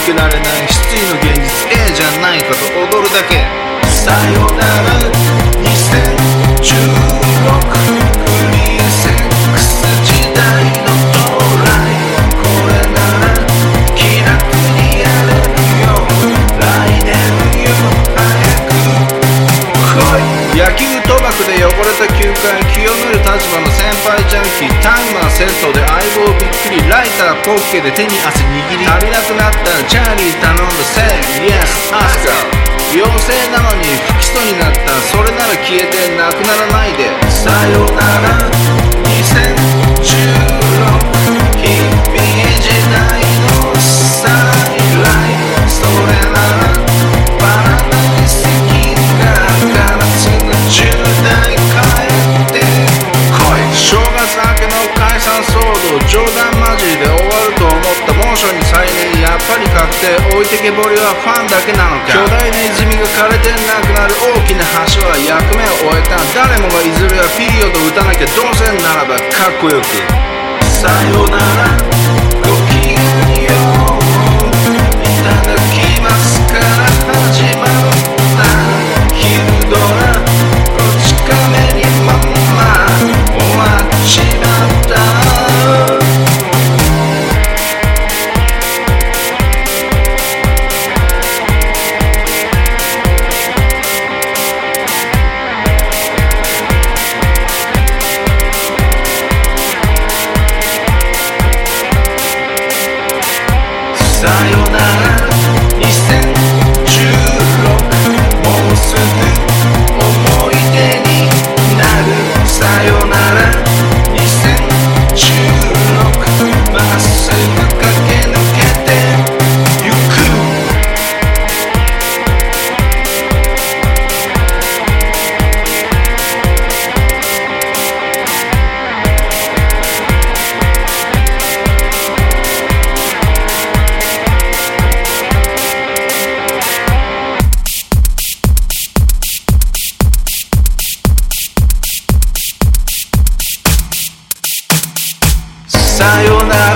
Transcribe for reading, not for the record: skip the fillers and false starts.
抜けられない失意の現実 A じゃないかと踊るだけ。さよなら2016フリーセックス時代の到来。これなら気楽にやれるよ。来年よ早く来い。野球賭博で汚れた球界清める立場の先輩ジャンキー。タイマーセットで相棒びっくり。ライターポッケで手に汗握り。足りなくなったらチャーリー頼んだ。 Say yes アスカ。妖精なのに不起訴になった。それなら消えてなくならないで。さよなら2016日々時代の再来。それならパラダイス銀河からつの10代帰ってこい。正月明けの解散騒動冗談マジで終わると思った猛暑に再燃。やっぱり確定置いてけぼりはファンだけなのか。巨大な泉が枯れてなくなる大きな橋は役目を終えた。誰もがいずれはピリオド打たなきゃどうせならばかっこよく。さよならごきげんよういただきますから始まった昼ドラ。こち亀にまんま終わっちまった。さよなら2016もうすぐ思い出になる。さよなら2016まっすぐ駆け抜けてゆく。さよなら